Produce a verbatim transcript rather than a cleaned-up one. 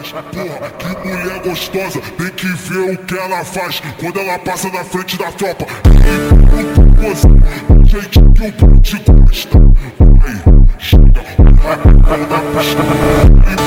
faz. Porra, que mulher gostosa, tem que ver o que ela faz quando ela passa na frente da tropa. E gente que o bonde gosta. Vai, chega, vai, vai na pista.